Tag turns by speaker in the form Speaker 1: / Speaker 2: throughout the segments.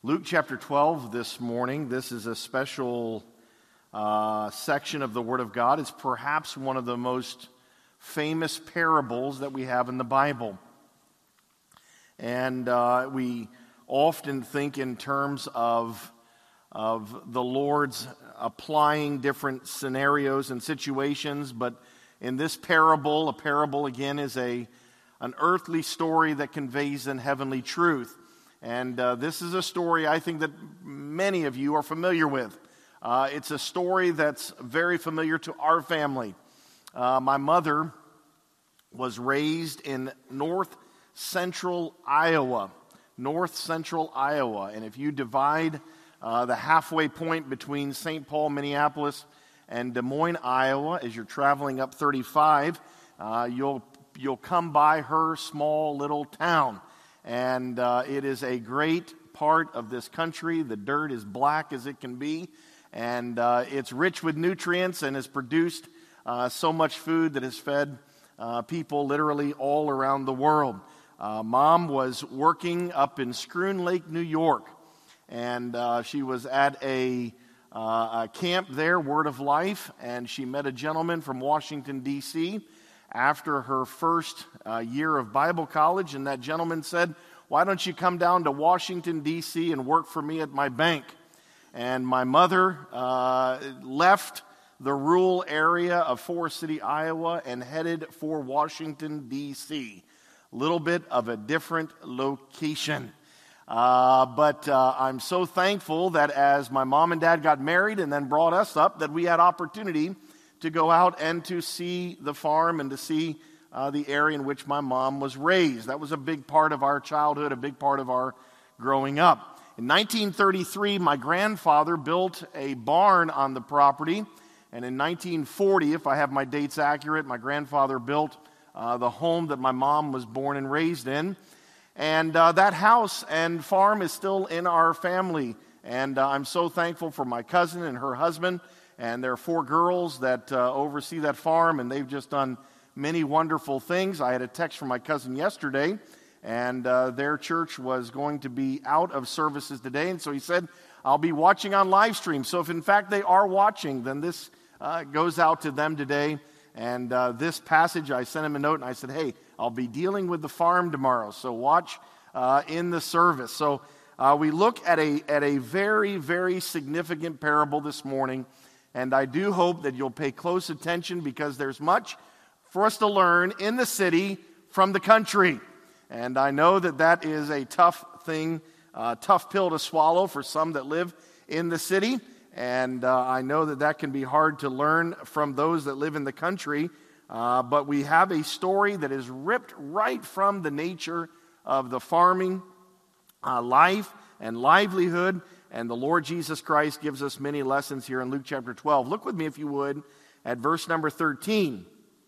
Speaker 1: Luke chapter 12 this morning. This is a special section of the Word of God. It's perhaps one of the most famous parables that we have in the Bible. And we often think in terms of the Lord's applying different scenarios and situations, but in this parable, a parable again is an earthly story that conveys an heavenly truth. And this is a story I think that many of you are familiar with. It's a story that's very familiar to our family. My mother was raised in north central Iowa. And if you divide the halfway point between St. Paul, Minneapolis, and Des Moines, Iowa, as you're traveling up 35, you'll come by her small little town. And it is a great part of this country. The dirt is black as it can be, and it's rich with nutrients and has produced so much food that has fed people literally all around the world. Mom was working up in Schroon Lake, New York, and she was at a camp there, Word of Life, and she met a gentleman from Washington, D.C., after her first year of Bible college, and that gentleman said, "Why don't you come down to Washington, D.C. and work for me at my bank?" And my mother left the rural area of Forest City, Iowa, and headed for Washington, D.C. A little bit of a different location. But I'm so thankful that as my mom and dad got married and then brought us up, that we had opportunity to go out and to see the farm and to see the area in which my mom was raised. That was a big part of our childhood, a big part of our growing up. In 1933, my grandfather built a barn on the property, and in 1940, if I have my dates accurate, my grandfather built the home that my mom was born and raised in. And that house and farm is still in our family, and I'm so thankful for my cousin and her husband. And there are 4 girls that oversee that farm, and they've just done many wonderful things. I had a text from my cousin yesterday, and their church was going to be out of services today. And so he said, "I'll be watching on live stream." So if in fact they are watching, then this goes out to them today. And this passage, I sent him a note, and I said, "Hey, I'll be dealing with the farm tomorrow, so watch in the service." So we look at a very, very significant parable this morning. And I do hope that you'll pay close attention, because there's much for us to learn in the city from the country. And I know that is a tough thing, tough pill to swallow for some that live in the city. And I know that can be hard to learn from those that live in the country. But we have a story that is ripped right from the nature of the farming life and livelihood. And the Lord Jesus Christ gives us many lessons here in Luke chapter 12. Look with me, if you would, at verse number 13.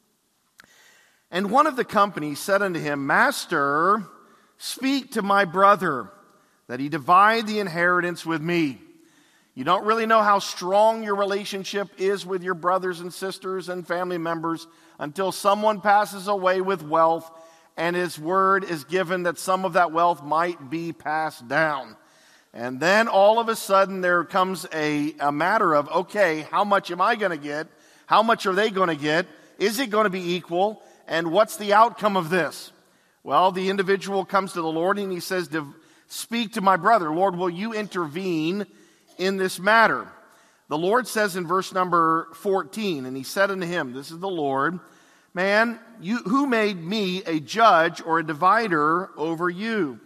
Speaker 1: "And one of the company said unto him, Master, speak to my brother, that he divide the inheritance with me. You don't really know how strong your relationship is with your brothers and sisters and family members until someone passes away with wealth, and his word is given that some of that wealth might be passed down. And then all of a sudden there comes a matter of, okay, how much am I going to get? How much are they going to get? Is it going to be equal? And what's the outcome of this?" Well, the individual comes to the Lord and he says, "Speak to my brother. Lord, will you intervene in this matter?" The Lord says in verse number 14, "And he said unto him," this is the Lord, "Man, who made me a judge or a divider over you?"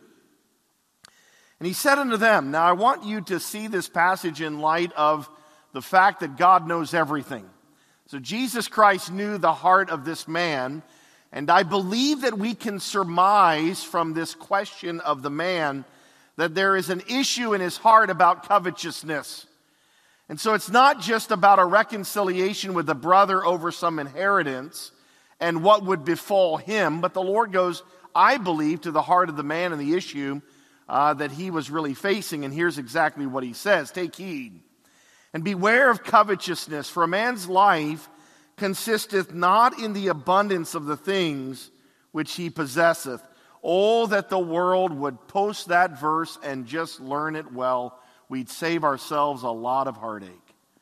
Speaker 1: And he said unto them, now I want you to see this passage in light of the fact that God knows everything. So Jesus Christ knew the heart of this man, and I believe that we can surmise from this question of the man that there is an issue in his heart about covetousness. And so it's not just about a reconciliation with the brother over some inheritance and what would befall him, but the Lord goes, I believe, to the heart of the man and the issue that he was really facing. And here's exactly what he says. "Take heed, and beware of covetousness, for a man's life consisteth not in the abundance of the things which he possesseth. Oh, that the world would post that verse and just learn it well. We'd save ourselves a lot of heartache.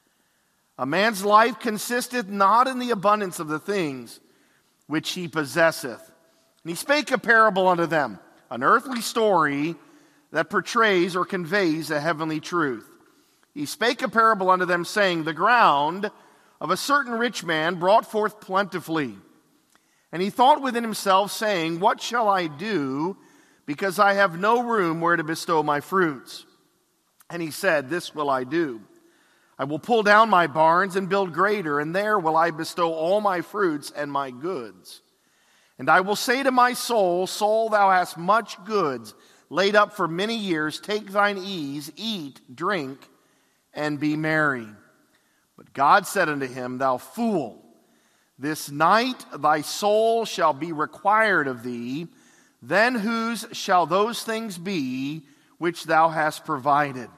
Speaker 1: A man's life consisteth not in the abundance of the things which he possesseth. And he spake a parable unto them, an earthly story that portrays or conveys a heavenly truth. He spake a parable unto them, saying, the ground of a certain rich man brought forth plentifully. And he thought within himself, saying, what shall I do, because I have no room where to bestow my fruits? And he said, this will I do. I will pull down my barns and build greater, and there will I bestow all my fruits and my goods. And I will say to my soul, soul, thou hast much goods laid up for many years. Take thine ease, eat, drink, and be merry. But God said unto him, thou fool, this night thy soul shall be required of thee. Then whose shall those things be which thou hast provided?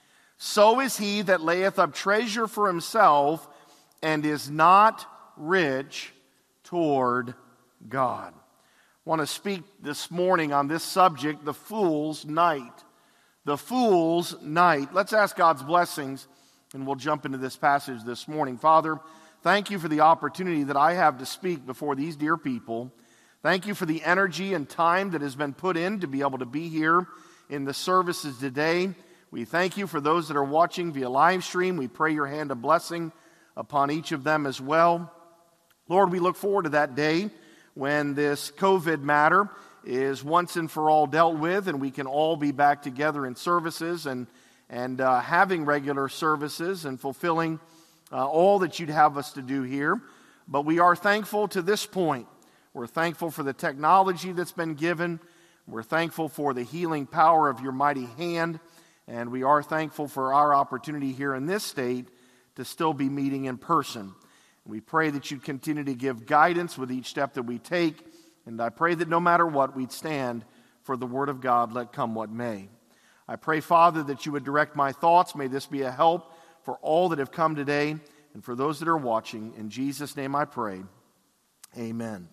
Speaker 1: So is he that layeth up treasure for himself and is not rich toward God. I want to speak this morning on this subject, the fool's night. The fool's night. Let's ask God's blessings, and we'll jump into this passage this morning. Father, thank you for the opportunity that I have to speak before these dear people. Thank you for the energy and time that has been put in to be able to be here in the services today. We thank you for those that are watching via live stream. We pray your hand of blessing upon each of them as well. Lord, we look forward to that day when this COVID matter is once and for all dealt with, and we can all be back together in services and having regular services and fulfilling all that you'd have us to do here. But we are thankful to this point. We're thankful for the technology that's been given. We're thankful for the healing power of your mighty hand. And we are thankful for our opportunity here in this state to still be meeting in person. We pray that you'd continue to give guidance with each step that we take. And I pray that no matter what, we'd stand for the word of God, let come what may. I pray, Father, that you would direct my thoughts. May this be a help for all that have come today and for those that are watching. In Jesus' name I pray. Amen.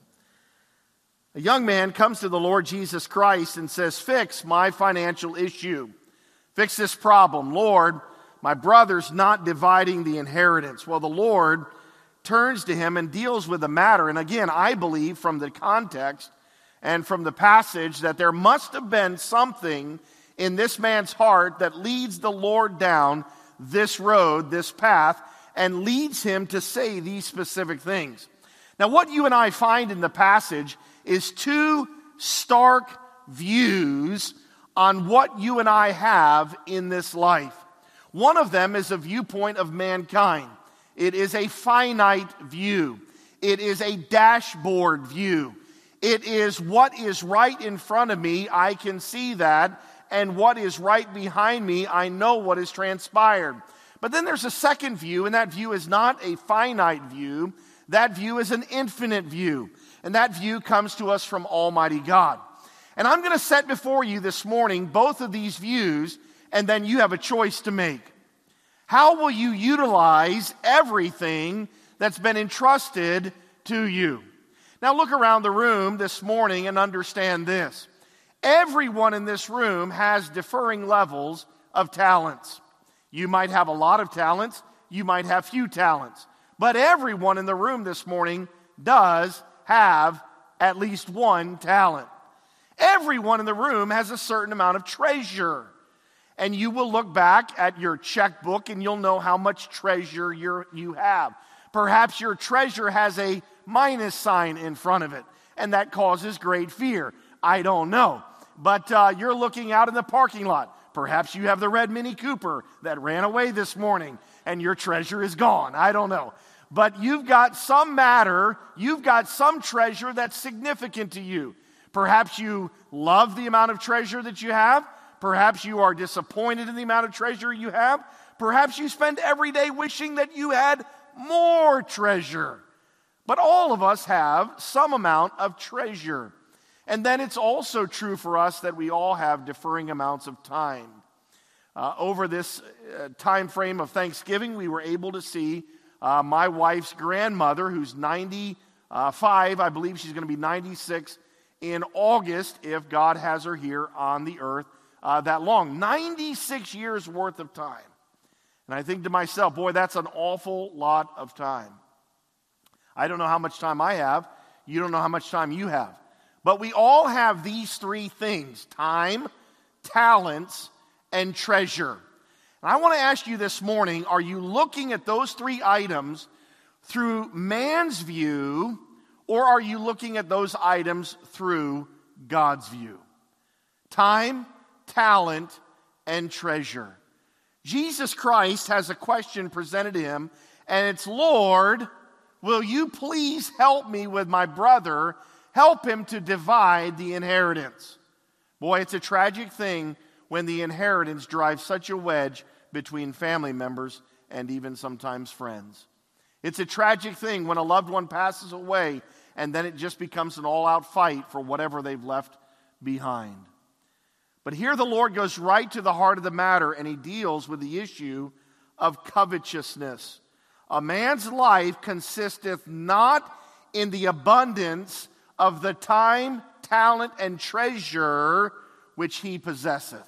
Speaker 1: A young man comes to the Lord Jesus Christ and says, fix my financial issue. Fix this problem. Lord, my brother's not dividing the inheritance. Well, the Lord turns to him and deals with the matter. And again, I believe from the context and from the passage that there must have been something in this man's heart that leads the Lord down this road, this path, and leads him to say these specific things. Now, what you and I find in the passage is two stark views on what you and I have in this life. One of them is a viewpoint of mankind. It is a finite view. It is a dashboard view. It is what is right in front of me, I can see that, and what is right behind me, I know what has transpired. But then there's a second view, and that view is not a finite view. That view is an infinite view, and that view comes to us from Almighty God. And I'm going to set before you this morning both of these views, and then you have a choice to make. How will you utilize everything that's been entrusted to you? Now look around the room this morning and understand this. Everyone in this room has differing levels of talents. You might have a lot of talents, you might have few talents, but everyone in the room this morning does have at least one talent. Everyone in the room has a certain amount of treasure. And you will look back at your checkbook and you'll know how much treasure you have. Perhaps your treasure has a minus sign in front of it, and that causes great fear. I don't know. But you're looking out in the parking lot. Perhaps you have the red Mini Cooper that ran away this morning, and your treasure is gone. I don't know. But you've got some matter, you've got some treasure that's significant to you. Perhaps you love the amount of treasure that you have. Perhaps you are disappointed in the amount of treasure you have. Perhaps you spend every day wishing that you had more treasure. But all of us have some amount of treasure. And then it's also true for us that we all have differing amounts of time. Over this time frame of Thanksgiving, we were able to see my wife's grandmother, who's 95, I believe she's going to be 96 in August if God has her here on the earth that long. 96 years worth of time. And I think to myself, boy, that's an awful lot of time. I don't know how much time I have. You don't know how much time you have. But we all have these three things: time, talents, and treasure. And I want to ask you this morning, are you looking at those three items through man's view, or are you looking at those items through God's view? Time, talent, and treasure. Jesus Christ has a question presented to him, and it's, Lord, will you please help me with my brother? Help him to divide the inheritance. Boy, it's a tragic thing when the inheritance drives such a wedge between family members and even sometimes friends. It's a tragic thing when a loved one passes away and then it just becomes an all-out fight for whatever they've left behind. But here the Lord goes right to the heart of the matter, and he deals with the issue of covetousness. A man's life consisteth not in the abundance of the time, talent, and treasure which he possesseth.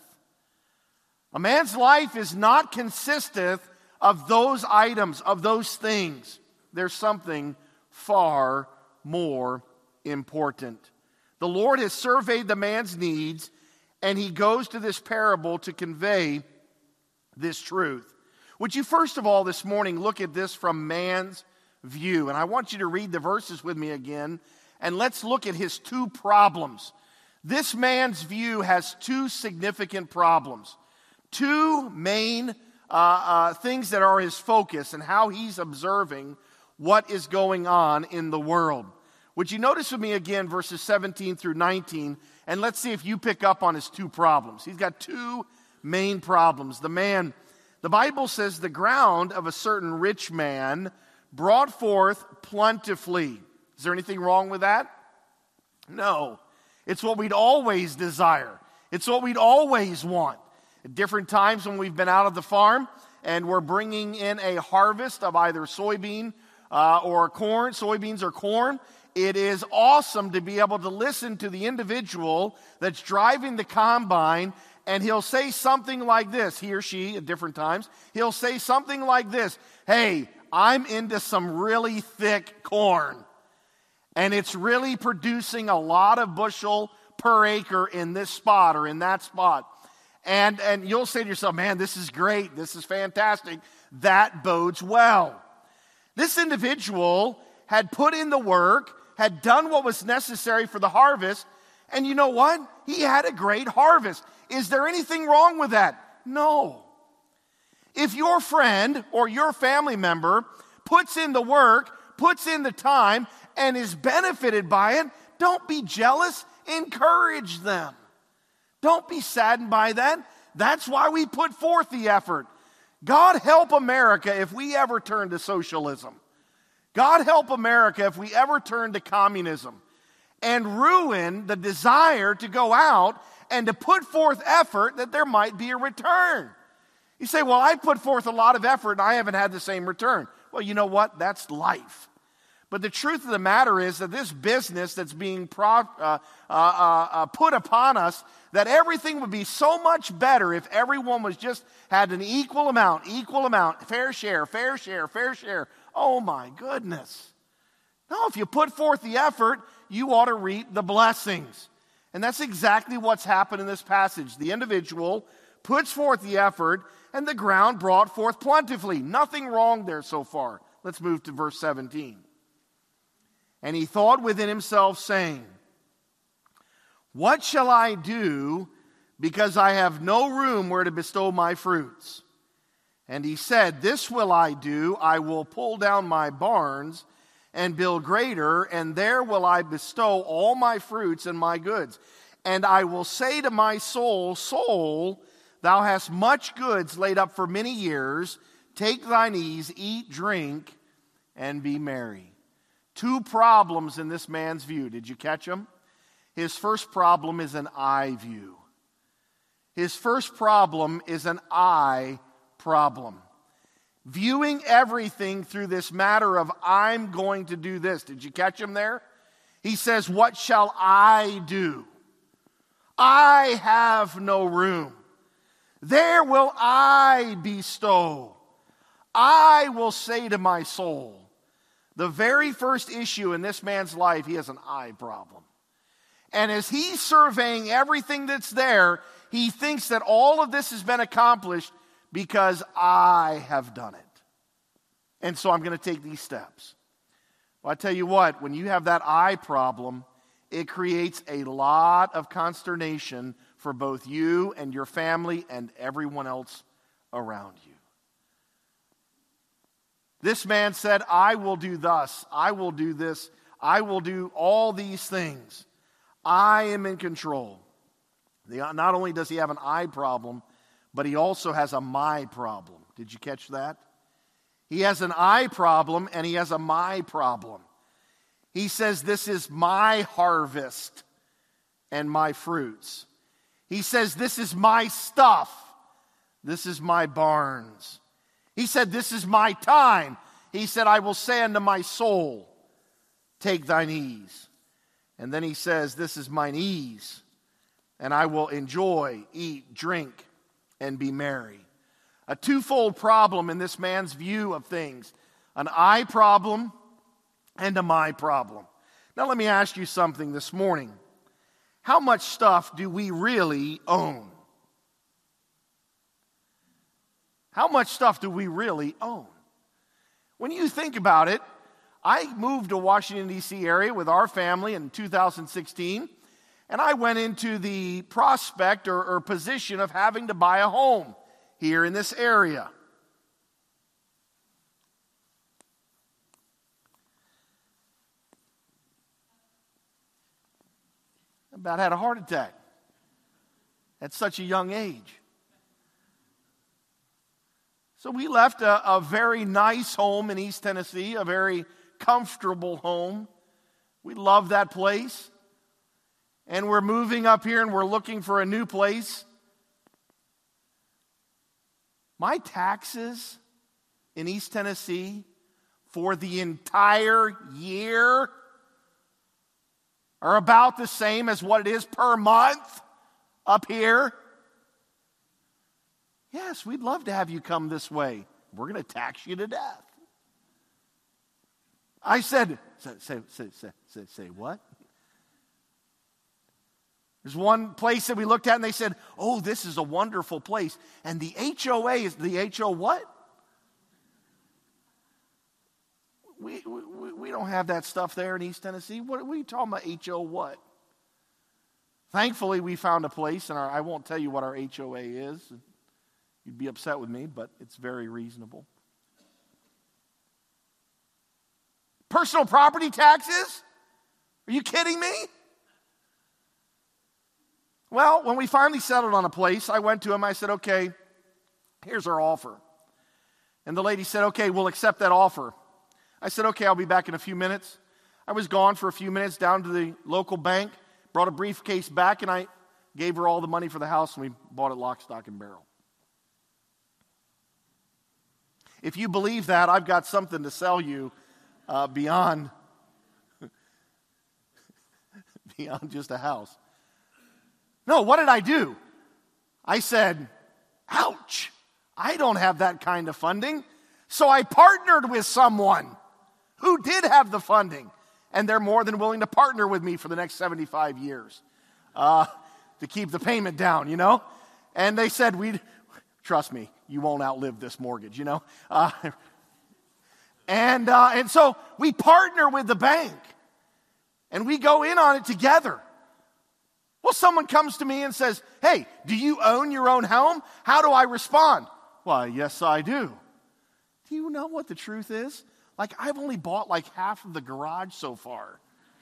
Speaker 1: A man's life is not consisteth of those items, of those things. There's something far more important. The Lord has surveyed the man's needs, and he goes to this parable to convey this truth. Would you first of all this morning look at this from man's view? And I want you to read the verses with me again, and let's look at his two problems. This man's view has two significant problems. Two main things that are his focus and how he's observing what is going on in the world. Would you notice with me again verses 17 through 19, and let's see if you pick up on his two problems. He's got two main problems. The Bible says, the ground of a certain rich man brought forth plentifully. Is there anything wrong with that? No. It's what we'd always desire. It's what we'd always want. At different times when we've been out of the farm and we're bringing in a harvest of either soybeans or corn, it is awesome to be able to listen to the individual that's driving the combine, and he'll say something like this, he or she at different times, he'll say something like this: hey, I'm into some really thick corn, and it's really producing a lot of bushel per acre in this spot or in that spot. And you'll say to yourself, man, this is great, this is fantastic, that bodes well. This individual had put in the work, had done what was necessary for the harvest, and you know what? He had a great harvest. Is there anything wrong with that? No. If your friend or your family member puts in the work, puts in the time, and is benefited by it, don't be jealous, encourage them. Don't be saddened by that. That's why we put forth the effort. God help America if we ever turn to socialism. God help America if we ever turn to communism and ruin the desire to go out and to put forth effort that there might be a return. You say, well, I put forth a lot of effort and I haven't had the same return. Well, you know what? That's life. But the truth of the matter is that this business that's being put upon us, that everything would be so much better if everyone was just had an equal amount, fair share. Oh my goodness. No, if you put forth the effort, you ought to reap the blessings. And that's exactly what's happened in this passage. The individual puts forth the effort, and the ground brought forth plentifully. Nothing wrong there so far. Let's move to verse 17. And he thought within himself, saying, what shall I do, because I have no room where to bestow my fruits? And he said, this will I do, I will pull down my barns and build greater, and there will I bestow all my fruits and my goods. And I will say to my soul, soul, thou hast much goods laid up for many years. Take thine ease, eat, drink, and be merry. Two problems in this man's view. Did you catch them? His first problem is an I view. His first problem is an I problem. Viewing everything through this matter of I'm going to do this. Did you catch him there? He says, what shall I do? I have no room. There will I bestow. I will say to my soul. The very first issue in this man's life, he has an I problem. And as he's surveying everything that's there, he thinks that all of this has been accomplished because I have done it. And so I'm going to take these steps. Well, I tell you what, when you have that I problem, it creates a lot of consternation for both you and your family and everyone else around you. This man said, I will do thus, I will do this, I will do all these things. I am in control. Not only does he have an I problem, but he also has a my problem. Did you catch that? He has an I problem and he has a my problem. He says, this is my harvest and my fruits. He says, this is my stuff. This is my barns. He said, this is my time. He said, I will say unto my soul, take thine ease. And then he says, this is mine ease, and I will enjoy, eat, drink, and be merry. A twofold problem in this man's view of things. An I problem and a my problem. Now let me ask you something this morning. How much stuff do we really own? How much stuff do we really own? When you think about it, I moved to Washington, D.C. area with our family in 2016, and I went into the prospect or position of having to buy a home here in this area. I about had a heart attack at such a young age. So we left a very nice home in East Tennessee, a very comfortable home. We love that place. And we're moving up here and we're looking for a new place. My taxes in East Tennessee for the entire year are about the same as what it is per month up here. Yes, we'd love to have you come this way. We're going to tax you to death. I said, say what? There's one place that we looked at and they said, oh, this is a wonderful place. And the HOA is the HO what? We don't have that stuff there in East Tennessee. What are you talking about, HO what? Thankfully, we found a place, and I won't tell you what our HOA is. You'd be upset with me, but it's very reasonable. Personal property taxes? Are you kidding me? Well, when we finally settled on a place, I went to him, I said, okay, here's our offer. And the lady said, okay, we'll accept that offer. I said, okay, I'll be back in a few minutes. I was gone for a few minutes down to the local bank, brought a briefcase back, and I gave her all the money for the house, and we bought it lock, stock, and barrel. If you believe that, I've got something to sell you beyond just a house. No, what did I do? I said, ouch, I don't have that kind of funding. So I partnered with someone who did have the funding, and they're more than willing to partner with me for the next 75 years to keep the payment down, you know? And they said, trust me, you won't outlive this mortgage, you know? And so we partner with the bank, and we go in on it together. Well, someone comes to me and says, hey, do you own your own home? How do I respond? Why, yes, I do. Do you know what the truth is? Like, I've only bought like half of the garage so far.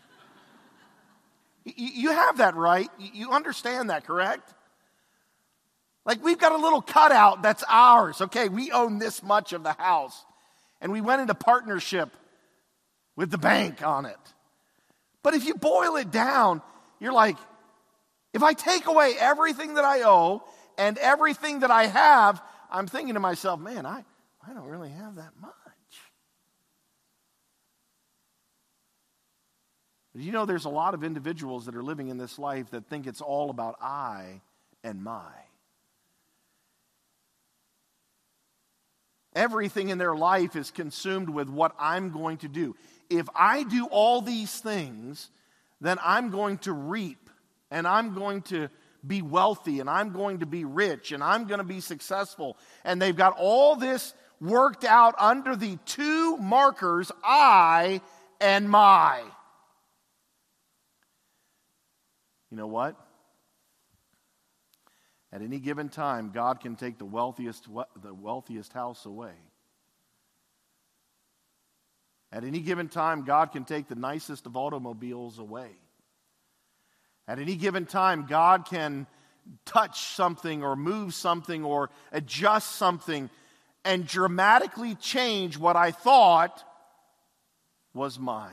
Speaker 1: You have that, right? You understand that, correct? Like, we've got a little cutout that's ours. Okay, we own this much of the house. And we went into partnership with the bank on it. But if you boil it down, you're like, if I take away everything that I owe and everything that I have, I'm thinking to myself, man, I don't really have that much. You know, there's a lot of individuals that are living in this life that think it's all about I and my. Everything in their life is consumed with what I'm going to do. If I do all these things, then I'm going to reap, and I'm going to be wealthy, and I'm going to be rich, and I'm going to be successful. And they've got all this worked out under the two markers, I and my. You know what? At any given time, God can take the wealthiest house away. At any given time, God can take the nicest of automobiles away. At any given time, God can touch something or move something or adjust something and dramatically change what I thought was mine.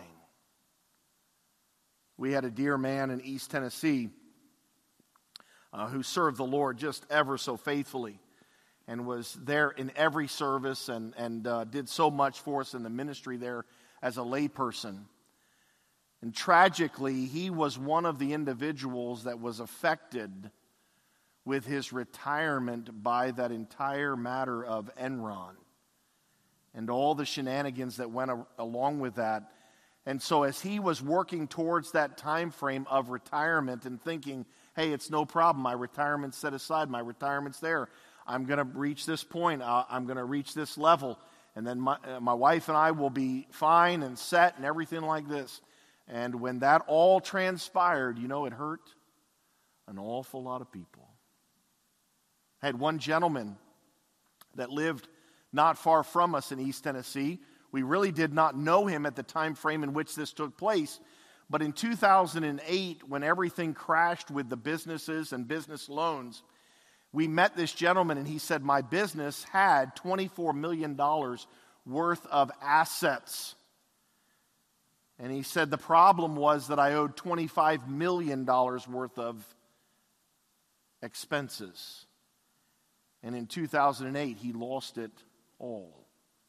Speaker 1: We had a dear man in East Tennessee who served the Lord just ever so faithfully and was there in every service and did so much for us in the ministry there as a layperson. And tragically, he was one of the individuals that was affected with his retirement by that entire matter of Enron and all the shenanigans that went along with that. And so as he was working towards that time frame of retirement and thinking, hey, it's no problem, my retirement's set aside, my retirement's there, I'm going to reach this point, I'm going to reach this level, and then my wife and I will be fine and set and everything like this. And when that all transpired, you know, it hurt an awful lot of people. I had one gentleman that lived not far from us in East Tennessee. We really did not know him at the time frame in which this took place. But in 2008, when everything crashed with the businesses and business loans, we met this gentleman and he said, my business had $24 million worth of assets. And he said the problem was that I owed $25 million worth of expenses. And in 2008, he lost it all.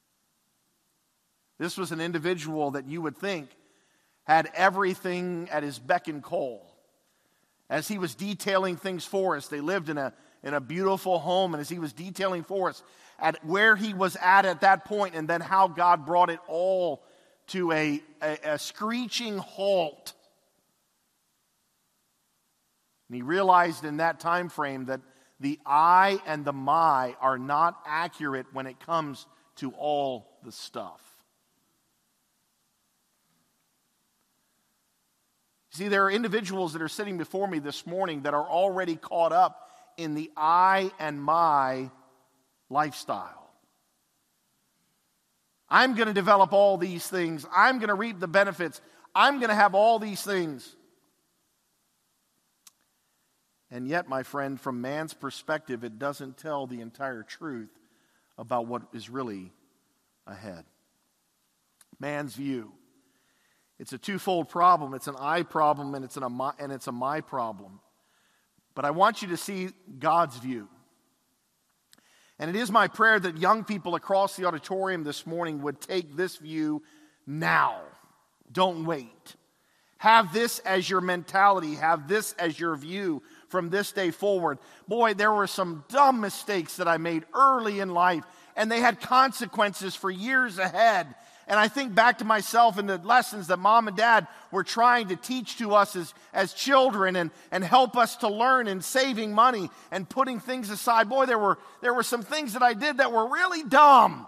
Speaker 1: This was an individual that you would think had everything at his beck and call. As he was detailing things for us, they lived in a beautiful home, and as he was detailing for us at where he was at that point, and then how God brought it all to a screeching halt. And he realized in that time frame that the I and the my are not accurate when it comes to all the stuff. See, there are individuals that are sitting before me this morning that are already caught up in the I and my lifestyle. I'm going to develop all these things. I'm going to reap the benefits. I'm going to have all these things. And yet, my friend, from man's perspective, it doesn't tell the entire truth about what is really ahead. Man's view. It's a twofold problem. It's an I problem and it's a my problem. But I want you to see God's view. And it is my prayer that young people across the auditorium this morning would take this view now. Don't wait. Have this as your mentality. Have this as your view from this day forward. Boy, there were some dumb mistakes that I made early in life, and they had consequences for years ahead. And I think back to myself and the lessons that mom and dad were trying to teach to us as children and help us to learn in saving money and putting things aside. Boy, there were some things that I did that were really dumb.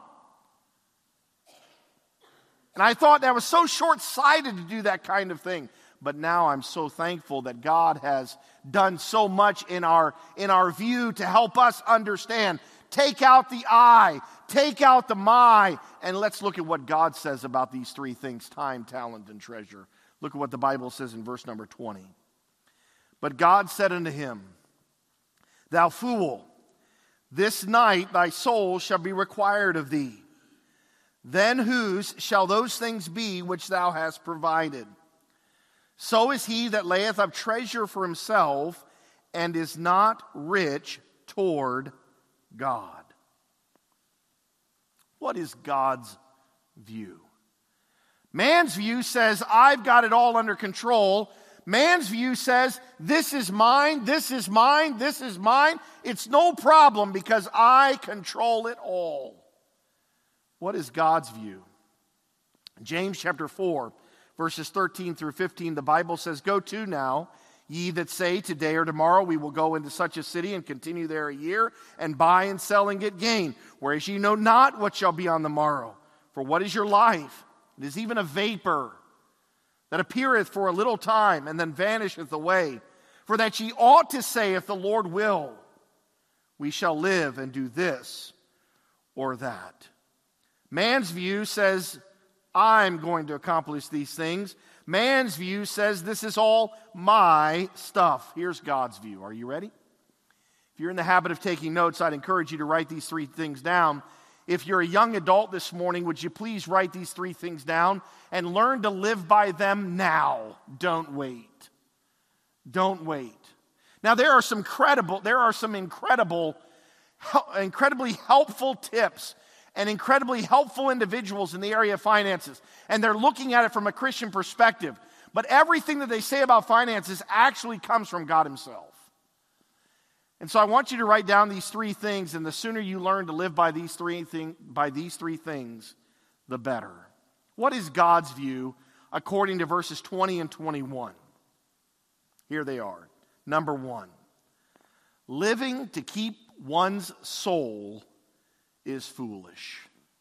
Speaker 1: And I thought that was so short-sighted to do that kind of thing. But now I'm so thankful that God has done so much in our view to help us understand. Take out the I, take out the my, and let's look at what God says about these three things: time, talent, and treasure. Look at what the Bible says in verse number 20. But God said unto him, Thou fool, this night thy soul shall be required of thee. Then whose shall those things be which thou hast provided? So is he that layeth up treasure for himself and is not rich toward God. What is God's view? Man's view says, I've got it all under control. Man's view says, this is mine, this is mine, this is mine. It's no problem because I control it all. What is God's view? James chapter 4, verses 13 through 15, the Bible says, Go to now, ye that say, today or tomorrow we will go into such a city and continue there a year, and buy and sell and get gain. Whereas ye know not what shall be on the morrow. For what is your life? It is even a vapor that appeareth for a little time, and then vanisheth away. For that ye ought to say, if the Lord will, we shall live and do this or that. Man's view says, I'm going to accomplish these things. Man's view says, this is all my stuff. Here's God's view. Are you ready? If you're in the habit of taking notes, I'd encourage you to write these three things down. If you're a young adult this morning, would you please write these three things down and learn to live by them now? Don't wait. Don't wait. Now, there are some incredibly helpful tips and incredibly helpful individuals in the area of finances. And they're looking at it from a Christian perspective. But everything that they say about finances actually comes from God himself. And so I want you to write down these three things, and the sooner you learn to live by these three things, the better. What is God's view according to verses 20 and 21? Here they are. Number one, living to keep one's soul is foolish.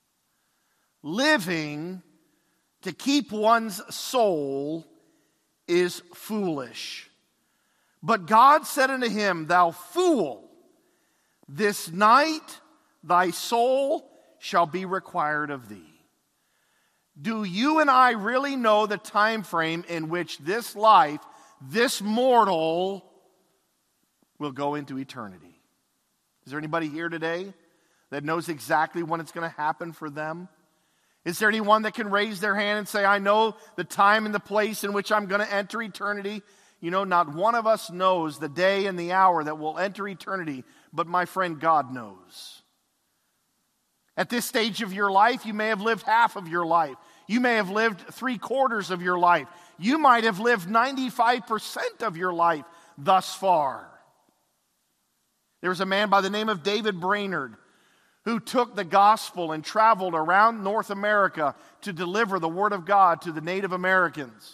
Speaker 1: Living to keep one's soul is foolish. But God said unto him, Thou fool, this night thy soul shall be required of thee. Do you and I really know the time frame in which this life, this mortal, will go into eternity? Is there anybody here today that knows exactly when it's going to happen for them? Is there anyone that can raise their hand and say, I know the time and the place in which I'm going to enter eternity? You know, not one of us knows the day and the hour that we'll enter eternity, but my friend, God knows. At this stage of your life, you may have lived half of your life. You may have lived 3/4 of your life. You might have lived 95% of your life thus far. There was a man by the name of David Brainerd who took the gospel and traveled around North America to deliver the word of God to the Native Americans.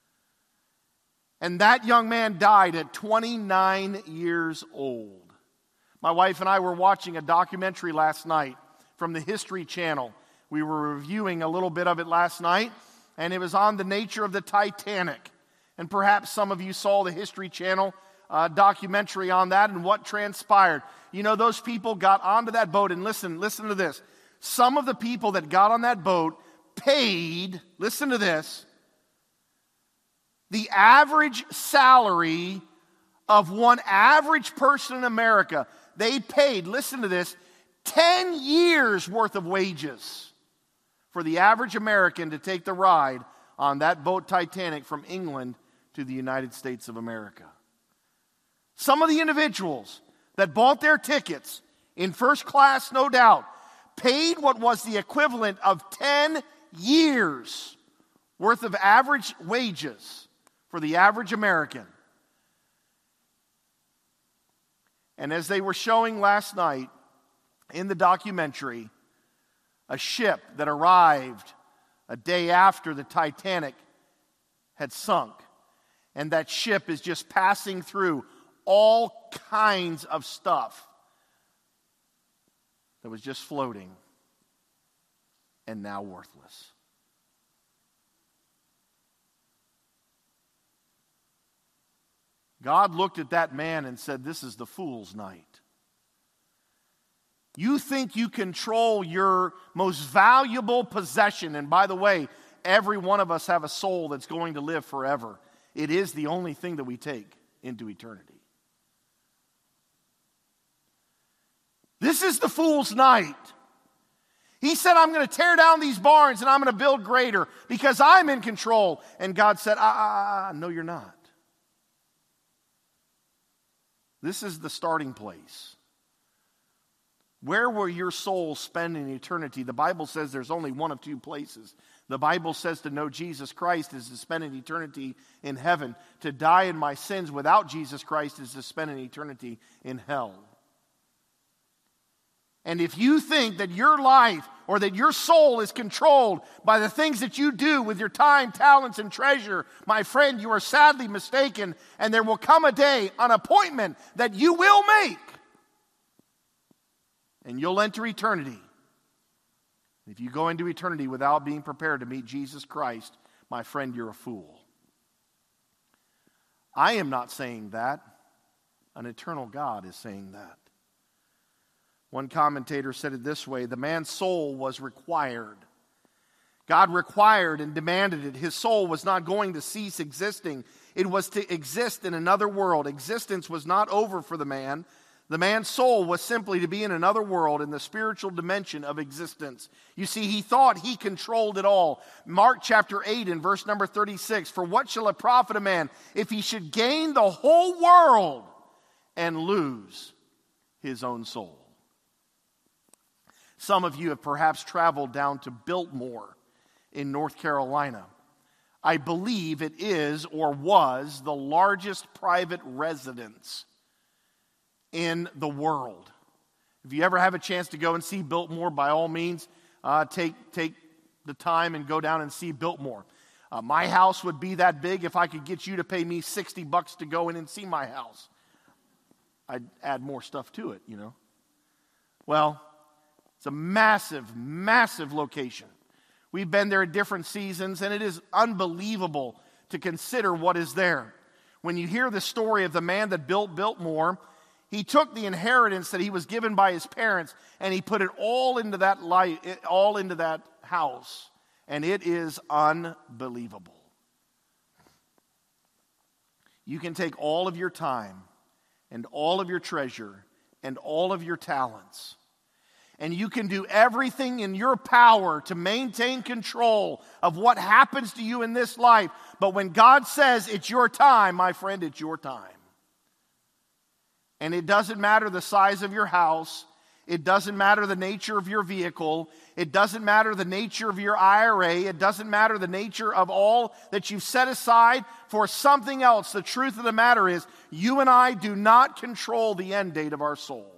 Speaker 1: And that young man died at 29 years old. My wife and I were watching a documentary last night from the History Channel. We were reviewing a little bit of it last night, and it was on the nature of the Titanic. And perhaps some of you saw the History Channel documentary on that and what transpired. You know, those people got onto that boat, and listen to this. Some of the people that got on that boat paid, listen to this, the average salary of one average person in America. They paid, listen to this, 10 years worth of wages for the average American to take the ride on that boat Titanic from England to the United States of America. Some of the individuals that bought their tickets in first class, no doubt, paid what was the equivalent of 10 years worth of average wages for the average American. And as they were showing last night in the documentary, a ship that arrived a day after the Titanic had sunk, and that ship is just passing through all kinds of stuff that was just floating and now worthless. God looked at that man and said, this is the fool's night. You think you control your most valuable possession, and by the way, every one of us have a soul that's going to live forever. It is the only thing that we take into eternity. This is the fool's night. He said, I'm going to tear down these barns and I'm going to build greater because I'm in control. And God said, no, you're not. This is the starting place. Where will your soul spend in eternity? The Bible says there's only one of two places. The Bible says to know Jesus Christ is to spend an eternity in heaven. To die in my sins without Jesus Christ is to spend an eternity in hell. And if you think that your life or that your soul is controlled by the things that you do with your time, talents, and treasure, my friend, you are sadly mistaken. And there will come a day, an appointment that you will make. And you'll enter eternity. If you go into eternity without being prepared to meet Jesus Christ, my friend, you're a fool. I am not saying that. An eternal God is saying that. One commentator said it this way: the man's soul was required. God required and demanded it. His soul was not going to cease existing. It was to exist in another world. Existence was not over for the man. The man's soul was simply to be in another world, in the spiritual dimension of existence. You see, he thought he controlled it all. Mark chapter 8 and verse number 36, for what shall it profit a man if he should gain the whole world and lose his own soul? Some of you have perhaps traveled down to Biltmore in North Carolina. I believe it is or was the largest private residence in the world. If you ever have a chance to go and see Biltmore, by all means, take the time and go down and see Biltmore. My house would be that big if I could get you to pay me $60 to go in and see my house. I'd add more stuff to it, you know. Well, it's a massive, massive location. We've been there at different seasons, and it is unbelievable to consider what is there. When you hear the story of the man that built Biltmore, he took the inheritance that he was given by his parents and he put it all into that house. And it is unbelievable. You can take all of your time and all of your treasure and all of your talents, and you can do everything in your power to maintain control of what happens to you in this life. But when God says it's your time, my friend, it's your time. And it doesn't matter the size of your house. It doesn't matter the nature of your vehicle. It doesn't matter the nature of your IRA. It doesn't matter the nature of all that you've set aside for something else. The truth of the matter is, you and I do not control the end date of our soul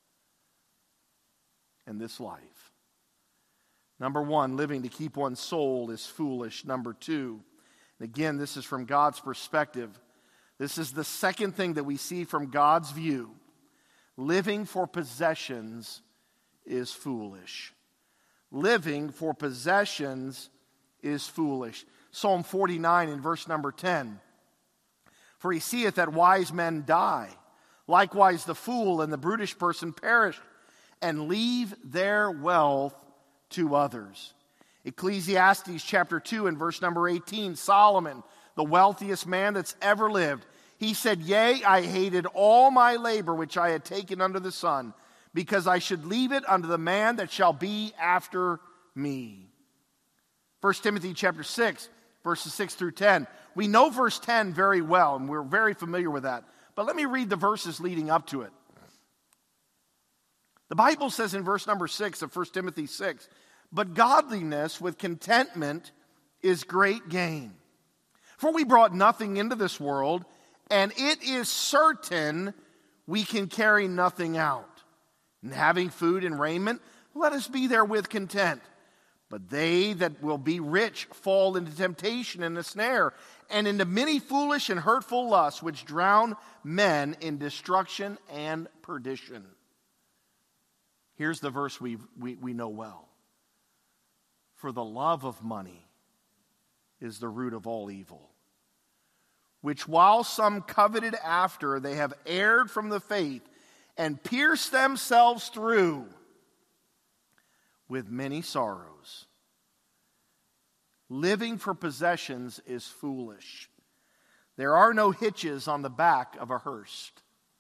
Speaker 1: in this life. Number one, living to keep one's soul is foolish. Number two, and again, this is from God's perspective. This is the second thing that we see from God's view. Living for possessions is foolish. Living for possessions is foolish. Psalm 49 in verse number 10. For he seeth that wise men die. Likewise the fool and the brutish person perish, and leave their wealth to others. Ecclesiastes chapter 2 and verse number 18. Solomon, the wealthiest man that's ever lived, he said, yea, I hated all my labor which I had taken under the sun, because I should leave it unto the man that shall be after me. 1 Timothy chapter 6, verses 6 through 10. We know verse 10 very well, and we're very familiar with that. But let me read the verses leading up to it. The Bible says in verse number 6 of 1 Timothy 6, but godliness with contentment is great gain. For we brought nothing into this world, and it is certain we can carry nothing out. And having food and raiment, let us be therewith content. But they that will be rich fall into temptation and a snare, and into many foolish and hurtful lusts, which drown men in destruction and perdition. Here's the verse we know well. For the love of money is the root of all evil, which while some coveted after, they have erred from the faith and pierced themselves through with many sorrows. Living for possessions is foolish. There are no hitches on the back of a hearse.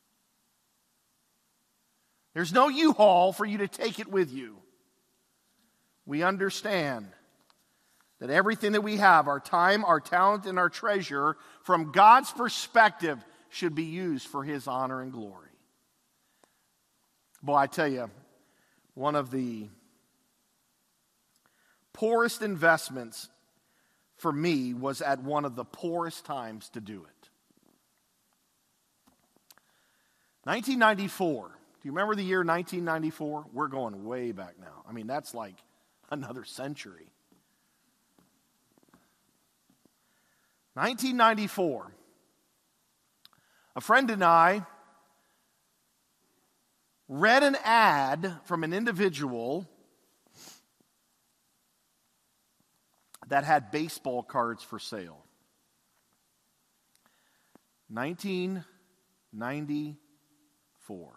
Speaker 1: There's no U-Haul for you to take it with you. We understand that everything that we have, our time, our talent, and our treasure, from God's perspective, should be used for His honor and glory. Boy, I tell you, One of the poorest investments for me was at one of the poorest times to do it. 1994. Do you remember the year 1994? We're going way back now. I mean, that's like another century. 1994. A friend and I read an ad from an individual that had baseball cards for sale. 1994.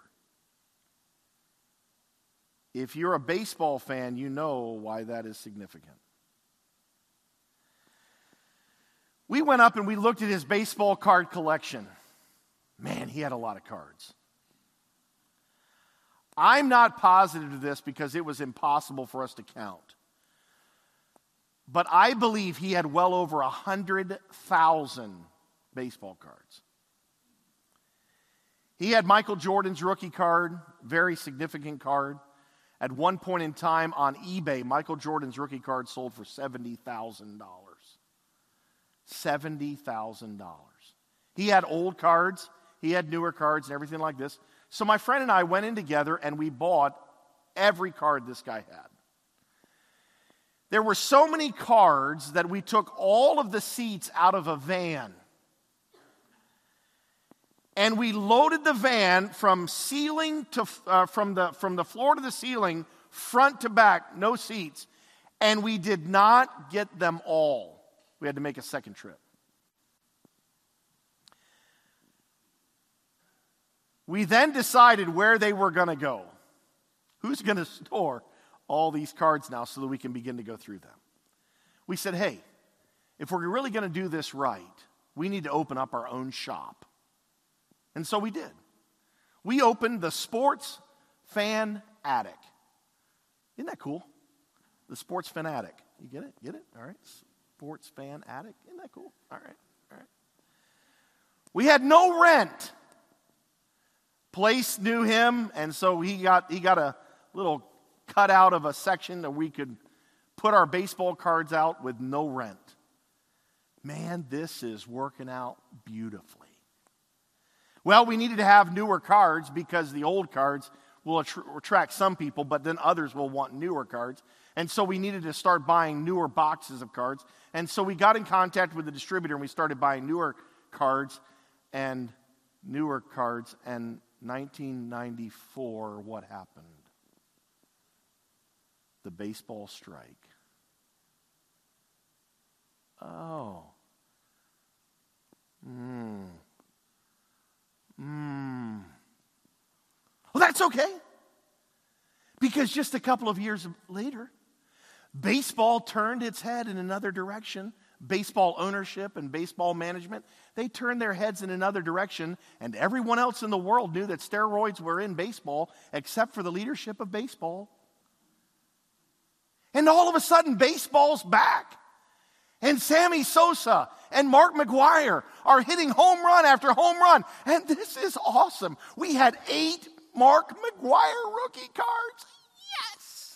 Speaker 1: If you're a baseball fan, you know why that is significant. We went up and we looked at his baseball card collection. Man, he had a lot of cards. I'm not positive of this because it was impossible for us to count. But I believe he had well over 100,000 baseball cards. He had Michael Jordan's rookie card, very significant card. At one point in time on eBay, Michael Jordan's rookie card sold for $70,000. $70,000. He had old cards, he had newer cards and everything like this. So my friend and I went in together and we bought every card this guy had. There were so many cards that we took all of the seats out of a van. And we loaded the van from ceiling to from the floor to the ceiling, front to back, no seats. And we did not get them all. We had to make a second trip. We then decided where they were going to go. Who's going to store all these cards now so that we can begin to go through them? We said, hey, if we're really going to do this right, we need to open up our own shop. And so we did. We opened the Sports Fan Attic. Isn't that cool? The Sports Fan Attic. You get it? Get it? All right. Sports Fan Attic. Isn't that cool? All right. All right. We had no rent. Place knew him, and so he got a little cutout of a section that we could put our baseball cards out with no rent. Man, this is working out beautifully. Well, we needed to have newer cards because the old cards will attract some people, but then others will want newer cards. And so we needed to start buying newer boxes of cards. And so we got in contact with the distributor and we started buying newer cards. And 1994, what happened? The baseball strike. Oh. Well, that's okay. Because just a couple of years later, baseball turned its head in another direction. Baseball ownership and baseball management, they turned their heads in another direction, and everyone else in the world knew that steroids were in baseball except for the leadership of baseball. And all of a sudden, baseball's back. And Sammy Sosa and Mark McGwire are hitting home run after home run. And this is awesome. We had 8 Mark McGwire rookie cards. Yes!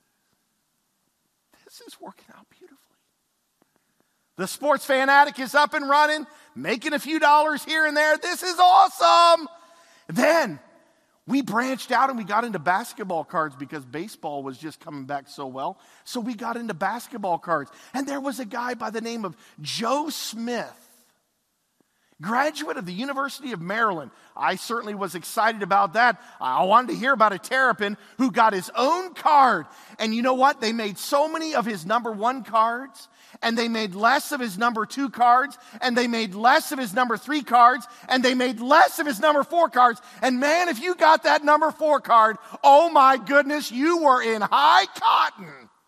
Speaker 1: This is working out beautifully. The Sports Fan Attic is up and running, making a few dollars here and there. This is awesome. Then we branched out and we got into basketball cards because baseball was just coming back so well. So we got into basketball cards. And there was a guy by the name of Joe Smith, graduate of the University of Maryland. I certainly was excited about that. I wanted to hear about a Terrapin who got his own card. And you know what? They made so many of his number 1 cards, and they made less of his number 2 cards, and they made less of his number 3 cards, and they made less of his number 4 cards. And man, if you got that number 4 card, oh my goodness, you were in high cotton.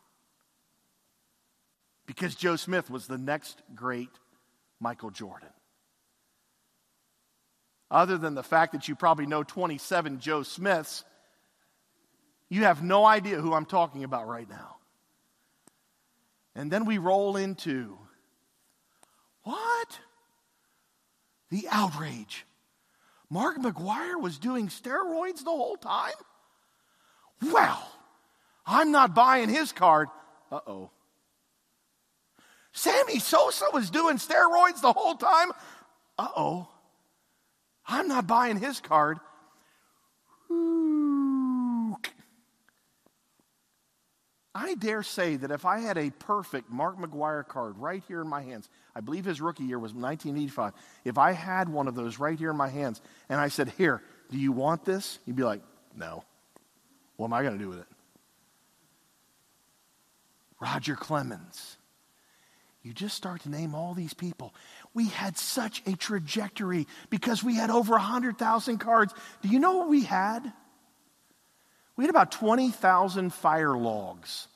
Speaker 1: Because Joe Smith was the next great Michael Jordan. Other than the fact that you probably know 27 Joe Smiths, you have no idea who I'm talking about right now. And then we roll into, what? The outrage. Mark McGwire was doing steroids the whole time? Well, I'm not buying his card. Uh-oh. Sammy Sosa was doing steroids the whole time. Uh-oh. I'm not buying his card. Ooh. I dare say that if I had a perfect Mark McGwire card right here in my hands, I believe his rookie year was 1985. If I had one of those right here in my hands and I said, here, do you want this? You'd be like, no. What am I going to do with it? Roger Clemens. You just start to name all these people. We had such a trajectory because we had over 100,000 cards. Do you know what we had? We had about 20,000 fire logs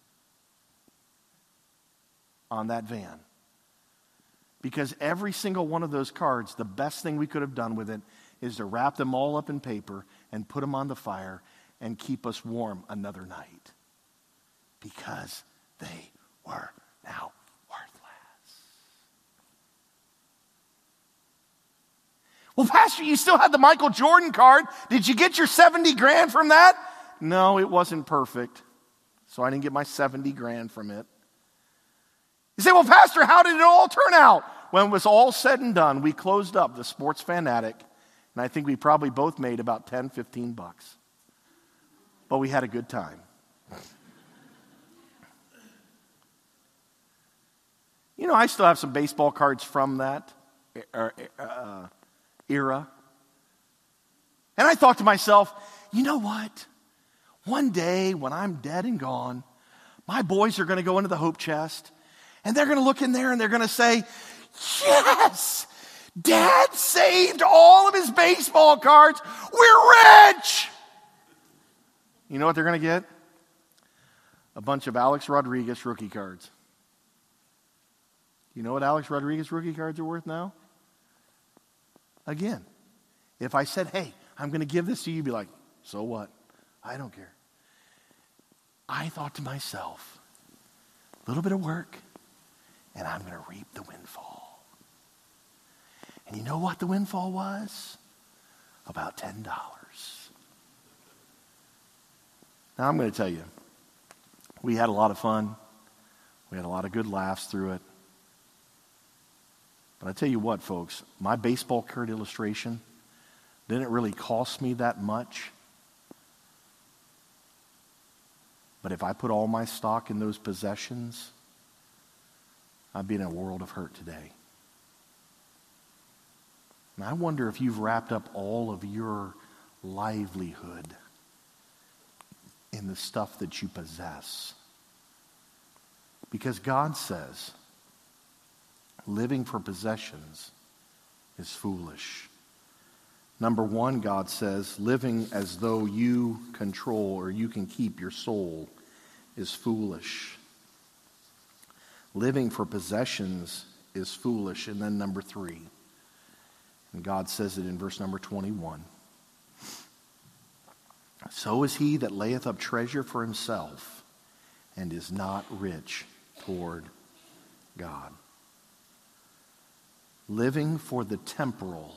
Speaker 1: on that van. Because every single one of those cards, the best thing we could have done with it is to wrap them all up in paper and put them on the fire and keep us warm another night. Because they were now worthless. Well, Pastor, you still had the Michael Jordan card. Did you get your 70 grand from that? No, it wasn't perfect. So I didn't get my 70 grand from it. You say, well, Pastor, how did it all turn out? When it was all said and done, we closed up the Sports Fanatic, and I think we probably both made about 10, 15 bucks. But we had a good time. You know, I still have some baseball cards from that era. And I thought to myself, you know what? One day when I'm dead and gone, my boys are going to go into the hope chest, and they're going to look in there and they're going to say, yes, Dad saved all of his baseball cards. We're rich. You know what they're going to get? A bunch of Alex Rodriguez rookie cards. You know what Alex Rodriguez rookie cards are worth now? Again, if I said, hey, I'm going to give this to you, you'd be like, so what? I don't care. I thought to myself, a little bit of work, and I'm going to reap the windfall. And you know what the windfall was? About $10. Now, I'm going to tell you, we had a lot of fun. We had a lot of good laughs through it. But I tell you what, folks, my baseball card illustration didn't really cost me that much. But if I put all my stock in those possessions, I'd be in a world of hurt today. And I wonder if you've wrapped up all of your livelihood in the stuff that you possess. Because God says, living for possessions is foolish. Number one, God says, living as though you control or you can keep your soul is foolish. Living for possessions is foolish. And then number three, and God says it in verse number 21. So is he that layeth up treasure for himself and is not rich toward God. Living for the temporal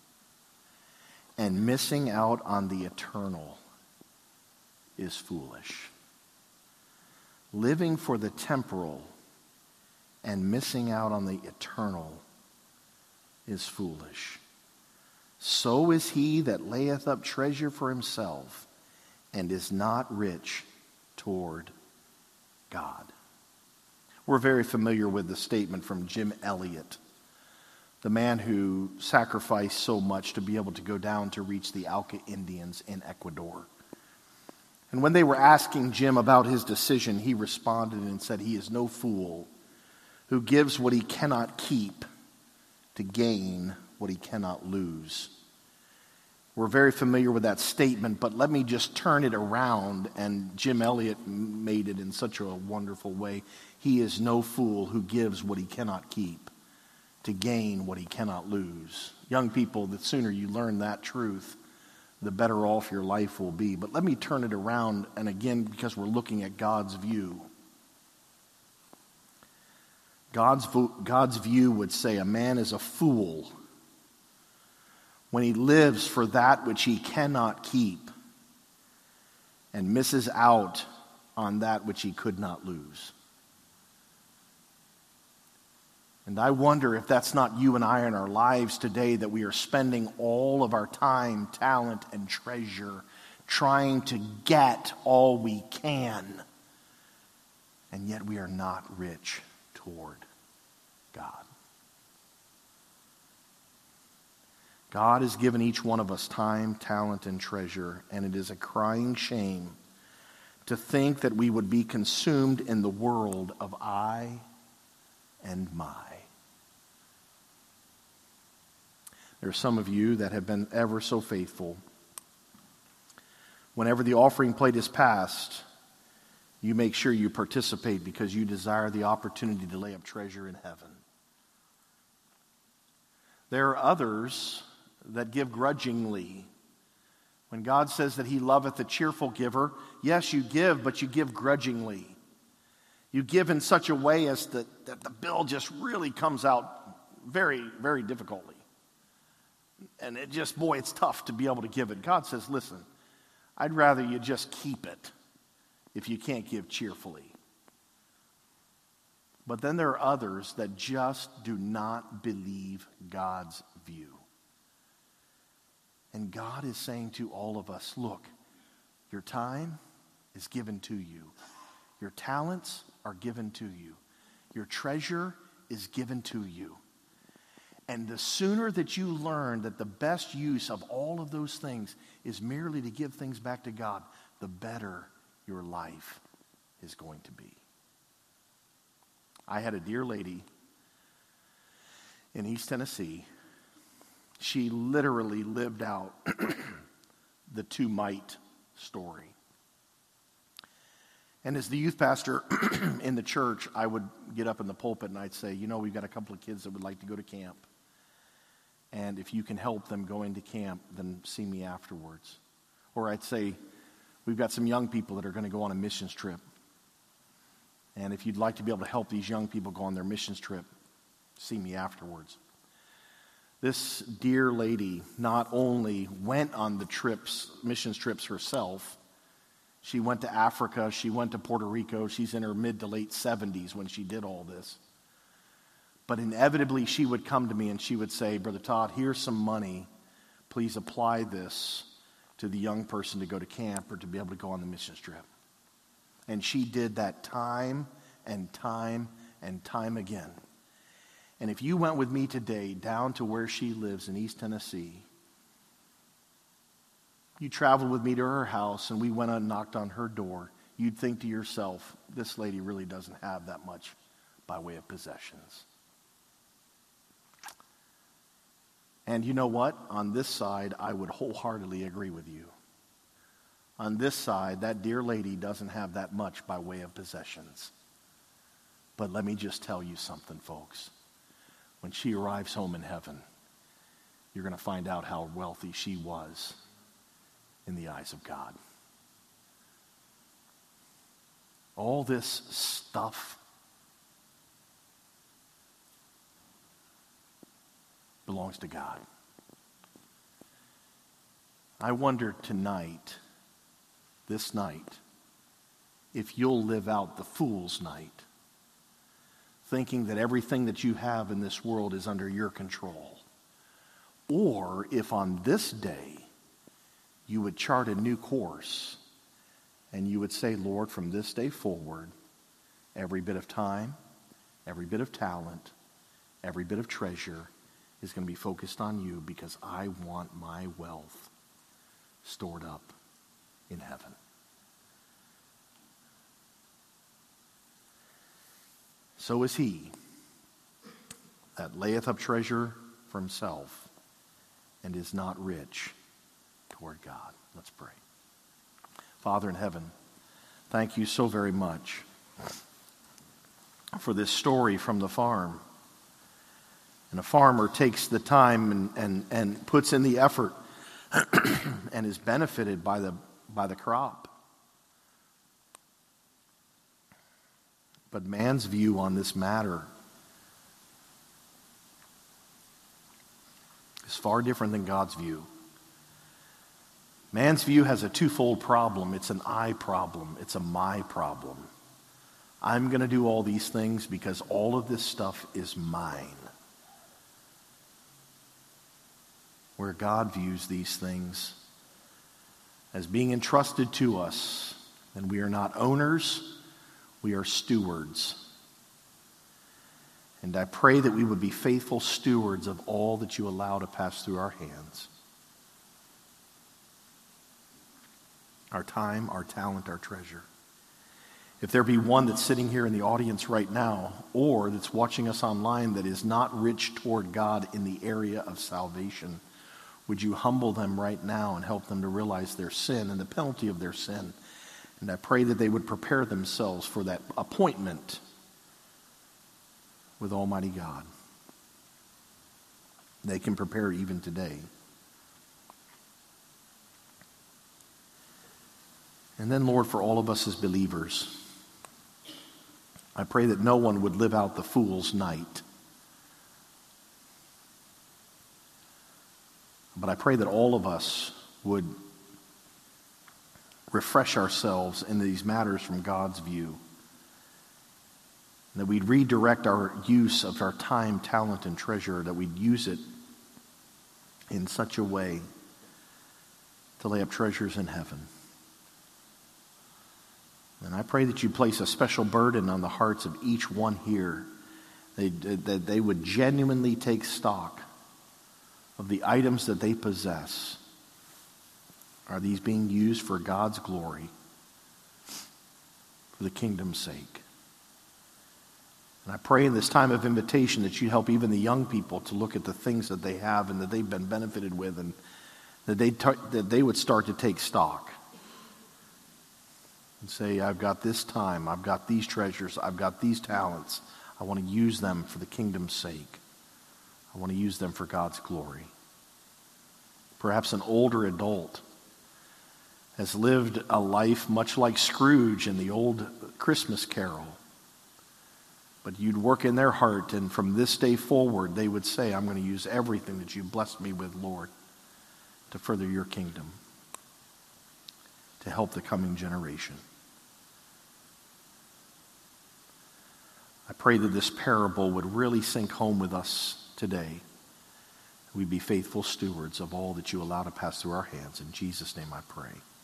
Speaker 1: and missing out on the eternal is foolish. Living for the temporal and missing out on the eternal is foolish. So is he that layeth up treasure for himself and is not rich toward God. We're very familiar with the statement from Jim Elliot, the man who sacrificed so much to be able to go down to reach the Auca Indians in Ecuador. And when they were asking Jim about his decision, he responded and said, he is no fool who gives what he cannot keep to gain what he cannot lose. We're very familiar with that statement, but let me just turn it around, and Jim Elliot made it in such a wonderful way. He is no fool who gives what he cannot keep to gain what he cannot lose. Young people, the sooner you learn that truth, the better off your life will be. But let me turn it around, and again, because we're looking at God's view. God's view would say a man is a fool when he lives for that which he cannot keep and misses out on that which he could not lose. And I wonder if that's not you and I in our lives today, that we are spending all of our time, talent, and treasure trying to get all we can, and yet we are not rich toward God. God has given each one of us time, talent, and treasure, and it is a crying shame to think that we would be consumed in the world of I and my. There are some of you that have been ever so faithful. Whenever the offering plate is passed, you make sure you participate because you desire the opportunity to lay up treasure in heaven. There are others that give grudgingly. When God says that he loveth a cheerful giver, yes, you give, but you give grudgingly. You give in such a way as that the bill just really comes out very, very difficultly. And it's tough to be able to give it. God says, listen, I'd rather you just keep it if you can't give cheerfully. But then there are others that just do not believe God's view. And God is saying to all of us, look, your time is given to you. Your talents are given to you. Your treasure is given to you. And the sooner that you learn that the best use of all of those things is merely to give things back to God, the better your life is going to be. I had a dear lady in East Tennessee. She literally lived out the two mite story. And as the youth pastor in the church, I would get up in the pulpit and I'd say, we've got a couple of kids that would like to go to camp. And if you can help them go into camp, then see me afterwards. Or I'd say, we've got some young people that are going to go on a missions trip. And if you'd like to be able to help these young people go on their missions trip, see me afterwards. This dear lady not only went on the missions trips herself, she went to Africa, she went to Puerto Rico, she's in her mid to late 70s when she did all this. But inevitably she would come to me and she would say, Brother Todd, here's some money. Please apply this to the young person to go to camp or to be able to go on the missions trip. And she did that time and time and time again. And if you went with me today down to where she lives in East Tennessee, you traveled with me to her house and we went and knocked on her door, you'd think to yourself, this lady really doesn't have that much by way of possessions. And you know what? On this side, I would wholeheartedly agree with you. On this side, that dear lady doesn't have that much by way of possessions. But let me just tell you something, folks. When she arrives home in heaven, you're going to find out how wealthy she was in the eyes of God. All this stuff belongs to God. I wonder tonight, this night, if you'll live out the fool's night, thinking that everything that you have in this world is under your control. Or if on this day you would chart a new course and you would say, Lord, from this day forward, every bit of time, every bit of talent, every bit of treasure is going to be focused on you because I want my wealth stored up in heaven. So is he that layeth up treasure for himself and is not rich toward God. Let's pray. Father in heaven, thank you so very much for this story from the farm. And a farmer takes the time and puts in the effort and is benefited by the crop. But man's view on this matter is far different than God's view. Man's view has a twofold problem. It's an I problem. It's a my problem. I'm going to do all these things because all of this stuff is mine. Where God views these things as being entrusted to us, and we are not owners, we are stewards. And I pray that we would be faithful stewards of all that you allow to pass through our hands. Our time, our talent, our treasure. If there be one that's sitting here in the audience right now, or that's watching us online that is not rich toward God in the area of salvation, would you humble them right now and help them to realize their sin and the penalty of their sin? And I pray that they would prepare themselves for that appointment with Almighty God. They can prepare even today. And then, Lord, for all of us as believers, I pray that no one would live out the fool's night. But I pray that all of us would refresh ourselves in these matters from God's view. That we'd redirect our use of our time, talent, and treasure, that we'd use it in such a way to lay up treasures in heaven. And I pray that you place a special burden on the hearts of each one here, that they would genuinely take stock of the items that they possess. Are these being used for God's glory, for the kingdom's sake? And I pray in this time of invitation that you help even the young people to look at the things that they have and that they've been benefited with, and that they would start to take stock and say, I've got this time, I've got these treasures, I've got these talents. I want to use them for the kingdom's sake. I want to use them for God's glory. Perhaps an older adult has lived a life much like Scrooge in the old Christmas Carol. But you'd work in their heart, and from this day forward, they would say, I'm going to use everything that you blessed me with, Lord, to further your kingdom, to help the coming generation. I pray that this parable would really sink home with us today. We'd be faithful stewards of all that you allow to pass through our hands. In Jesus' name I pray.